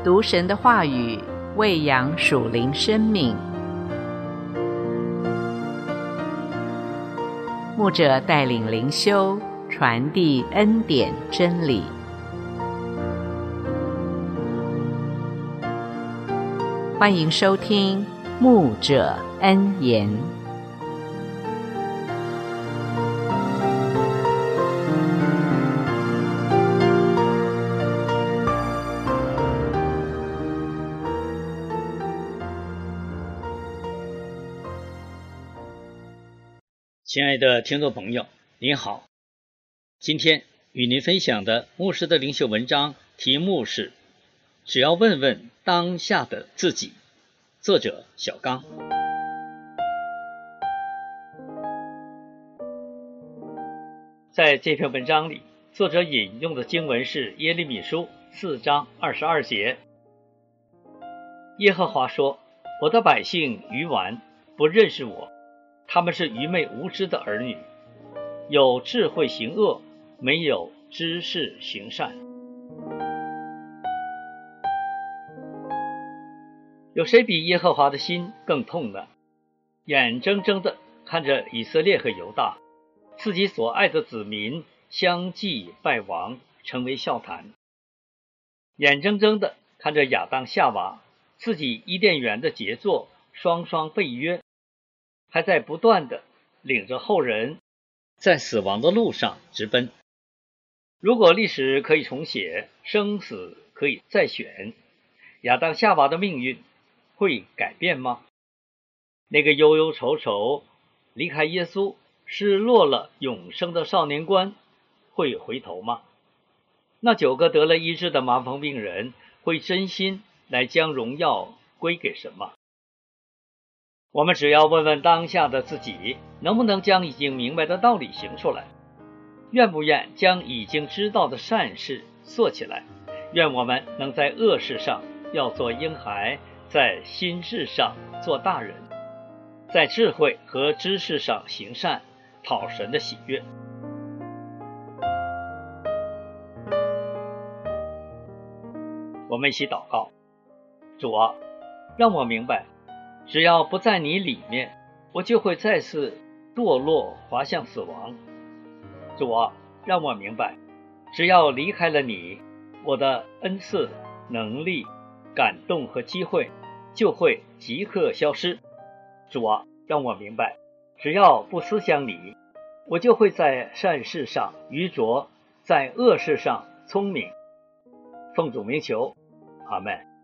读神的话语，喂养属灵生命。牧者带领灵修，传递恩典真理。欢迎收听牧者恩言。 亲爱的听众朋友，您好。今天与您分享的牧师的灵修文章题目是只要问问当下的自己，作者小刚。在这篇文章里，作者引用的经文是耶利米书4章22节。耶和华说，我的百姓愚顽，不认识我，他们是愚昧无知的儿女，有智慧行恶，没有知识行善。有谁比耶和华的心更痛呢？眼睁睁地看着以色列和犹大，自己所爱的子民相继败亡，成为笑谈。眼睁睁地看着亚当夏娃，自己伊甸园的杰作双双背约，还在不断地领着后人在死亡的路上直奔。如果历史可以重写，生死可以再选，亚当夏娃的命运会改变吗？那个忧忧愁愁离开耶稣，失落了永生的少年官会回头吗？那9个得了医治的麻风病人会真心来将荣耀归给什么？我们只要问问当下的自己，能不能将已经明白的道理行出来，愿不愿将已经知道的善事做起来，愿我们能在恶事上要做婴孩，在心智上做大人，在智慧和知识上行善，讨神的喜悦。我们一起祷告。主啊，让我明白，只要不在你里面，我就会再次堕落，滑向死亡。主啊，让我明白，只要离开了你，我的恩赐、能力、感动和机会就会即刻消失。主啊，让我明白，只要不思想你，我就会在善事上愚拙，在恶事上聪明。奉主名求，阿们。